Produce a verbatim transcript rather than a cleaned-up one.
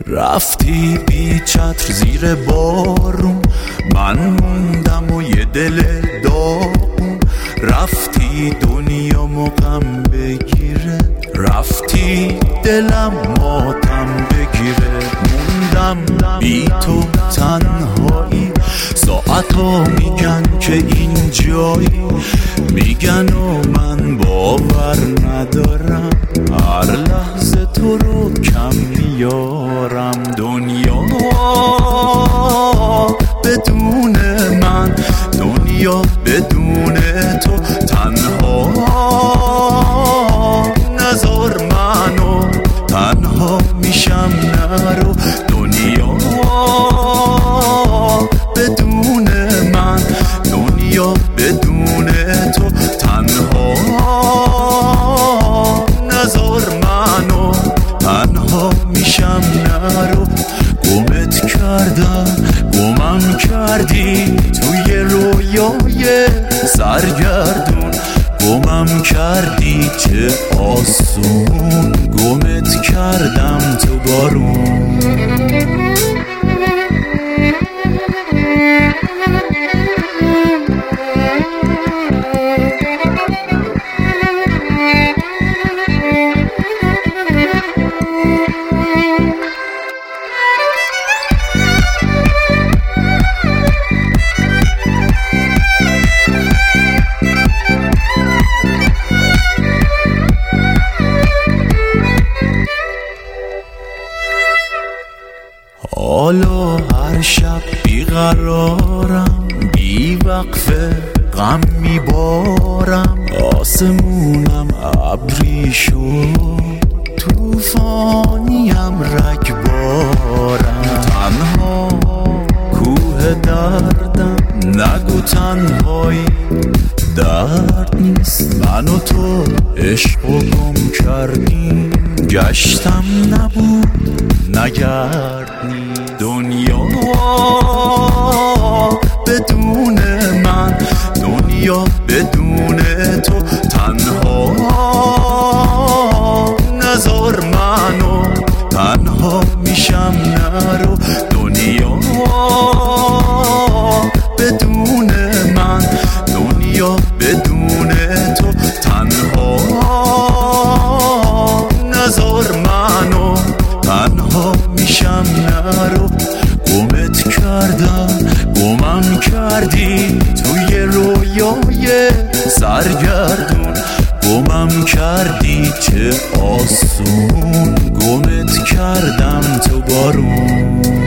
رفتی بی چتر زیر بارون، من موندم و یه دل داغون. رفتی دنیامو غم بگیره، رفتی دلم ماتم بگیره. موندم بی تو تنهایی، ساعتا میگن که این جایی، میگن و من باور ندارم، هر لحظه تو رو کم میارم. دنیا بدون من، دنیا بدون تو تنها، نذار منو تنها میشم نرو. دنیا بدون من، دنیا بدون تو تنها، نذار منو تنها میشم نرو. گمت کردم گمم کردی توی رویای سرگردون، گمم کردی چه آسون، گمت کردم تو بارون. حالا هر شب بیقرارم، بی وقفه غم میبارم. آسمونم ابری شد، توفانیم رگبارم. تنها کوه دردم، نگو تنهایی درد نیست. من و تو عشقو گم کردیم، گشتم نبود نگردنی. دنیا بدون من، دنیا بدون تو تنها، نذار منو تنها میشم نرو. دنیا بدون من، دنیا بدون تو تنها، نذار منو تنها میشم نرو. گمت کردم گمم کردی توی رویای سرگردون، گمم کردی چه آسون، گمت کردم تو بارون.